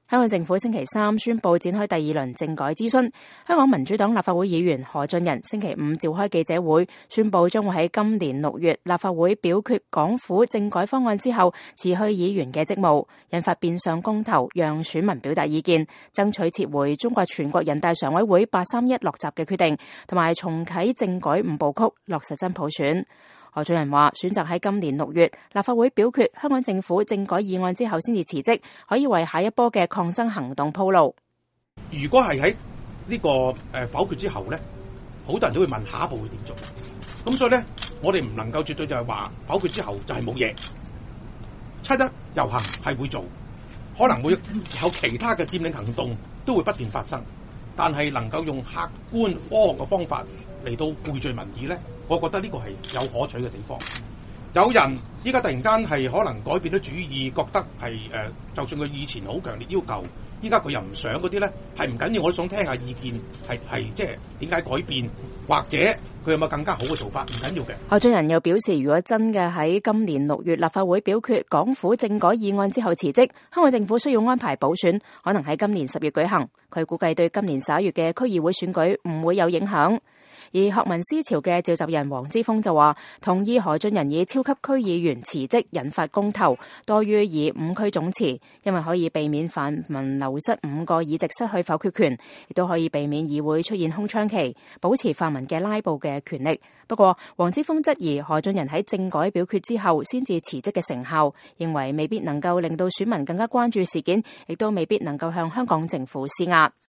香港政府星期三宣布展開第二輪政改諮詢。香港民主黨立法會議員何俊仁星期五召開記者會，宣布將會喺今年6月立法會表決港府政改方案之後辭去議員嘅職務，引發變相公投，讓選民表達意見，爭取撤回中國全國人大常委會831落閘嘅決定，同埋重啟政改5部曲，落實真普選。何俊仁話：選擇喺今年6月立法會表決香港政府政改議案之後先至辭職，可以為下一波嘅抗爭行動鋪路。 如果係喺呢個否決之後咧，好多人都會問下一步會點做。咁所以咧，我哋唔能夠絕對就係話否決之後就係冇嘢。7·1遊行係會做，可能會有其他嘅佔領行動都會不斷發生，但係能夠用客觀科學嘅方法嚟到匯聚民意咧，我覺得呢個係有可取嘅地方。有人依家突然間係可能改變咗主意，覺得係就算佢以前好強烈要求，依家佢又唔想嗰啲咧，係唔緊要，我都想聽下意見，係即係點解改變，或者佢有冇更加好嘅做法，唔緊要嘅。 何俊仁又表示，如果真嘅喺今年6月立法會表決港府政改議案之後辭職，香港政府需要安排補選，可能喺今年10月舉行。佢估計對今年11月嘅區議會選舉唔會有影響。而學民思潮嘅召集人黃之鋒就話，同意何俊仁以超級區議員辭職引發公投，多於以5區總辭，因為可以避免泛民流失5個議席失去否決權，亦都可以避免議會出現空窗期，保持泛民嘅拉布嘅權力。不過，黃之鋒質疑何俊仁喺政改表決之後先至辭職嘅成效，認為未必能夠令到選民更加關注事件，亦都未必能夠向香港政府施壓。